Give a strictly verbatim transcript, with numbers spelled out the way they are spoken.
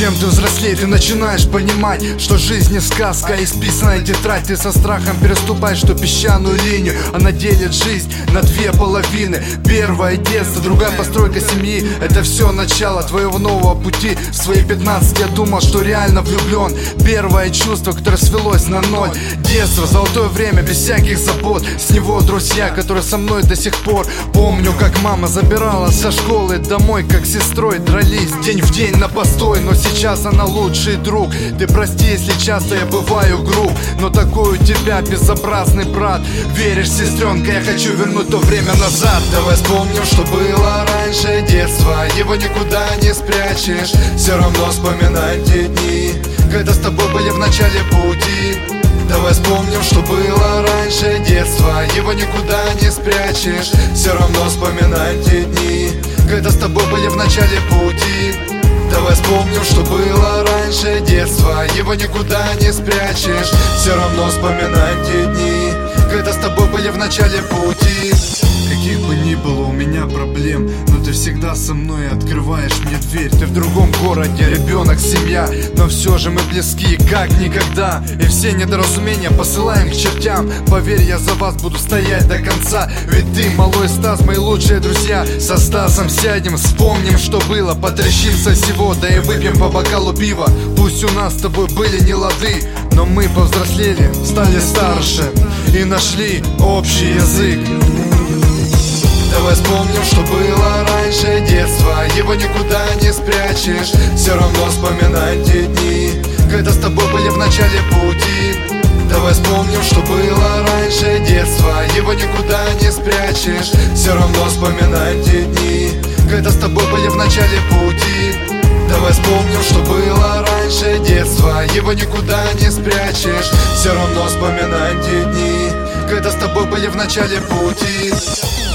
Чем ты взрослее, ты начинаешь понимать, что жизнь не сказка, а исписанная тетрадь. Ты со страхом переступаешь ту песчаную линию. Она делит жизнь на две половины. Первое детство, другая постройка семьи. Это все начало твоего нового пути. В свои пятнадцать я думал, что реально влюблен. Первое чувство, которое свелось на ноль. Детство, золотое время, без всяких забот. С него друзья, которые со мной до сих пор. Помню, как мама забирала со школы домой, как с сестрой дрались день в день на постой. Но сейчас она лучший друг. Ты прости, если часто я бываю груб, но такой у тебя безобразный брат. Веришь, сестренка, я хочу вернуть то время назад. Давай вспомним, что было раньше, детство. Его никуда не спрячешь. Все равно вспоминай те дни, когда с тобой были в начале пути. Давай вспомним, что было раньше, детство. Его никуда не спрячешь. Все равно вспоминай те дни, когда с тобой были в начале пути. Давай вспомним, что было раньше, детство. Его никуда не спрячешь. Все равно вспоминай те дни, когда с тобой были в начале пути. Каких бы ни было у меня проблем, но ты всегда со мной открываешь мне дверь. Ты в другом городе, ребенок, семья, но все же мы близки, как никогда. И все недоразумения посылаем к чертям. Поверь, я за вас буду стоять до конца. Ведь ты, малой Стас, мои лучшие друзья. Со Стасом сядем, вспомним, что было. Потрещимся всего, да и выпьем по бокалу пива. Пусть у нас с тобой были не лады, но мы повзрослели, стали старше и нашли общий язык. Давай вспомним, что было раньше, детство. Его никуда не спрячешь. Все равно вспоминай те дни, когда с тобой были в начале пути. Давай вспомним, что было раньше, детство. Его никуда не спрячешь. Все равно вспоминай те дни, когда с тобой были в начале пути. Давай вспомним, что было раньше, детство. Его никуда не спрячешь. Все равно вспоминай те дни, когда с тобой были в начале пути.